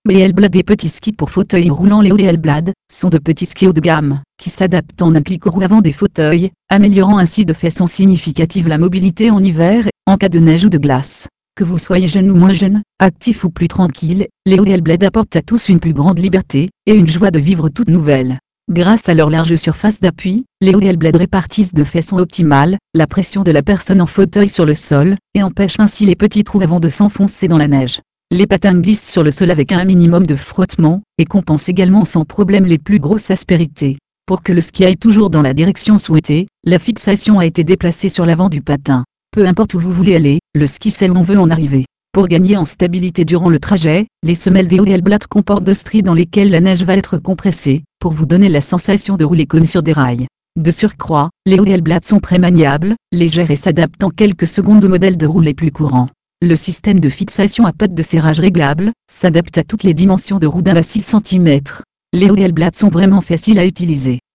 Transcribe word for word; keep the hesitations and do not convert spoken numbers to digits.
Les Hellblad des petits skis pour fauteuil roulant. Les Hellblad sont de petits skis haut de gamme, qui s'adaptent en un clic au roue avant des fauteuils, améliorant ainsi de façon significative la mobilité en hiver, en cas de neige ou de glace. Que vous soyez jeune ou moins jeune, actif ou plus tranquille, les Hellblad apportent à tous une plus grande liberté, et une joie de vivre toute nouvelle. Grâce à leur large surface d'appui, les Hellblad répartissent de façon optimale la pression de la personne en fauteuil sur le sol, et empêchent ainsi les petits trous avant de s'enfoncer dans la neige. Les patins glissent sur le sol avec un minimum de frottement, et compensent également sans problème les plus grosses aspérités. Pour que le ski aille toujours dans la direction souhaitée, la fixation a été déplacée sur l'avant du patin. Peu importe où vous voulez aller, le ski sait où on veut en arriver. Pour gagner en stabilité durant le trajet, les semelles des Hellblad comportent deux stries dans lesquelles la neige va être compressée, pour vous donner la sensation de rouler comme sur des rails. De surcroît, les Hellblad sont très maniables, légères et s'adaptent en quelques secondes aux modèles de roues les plus courants. Le système de fixation à pattes de serrage réglable s'adapte à toutes les dimensions de roue d'un à six centimètres. Les Hellblad sont vraiment faciles à utiliser.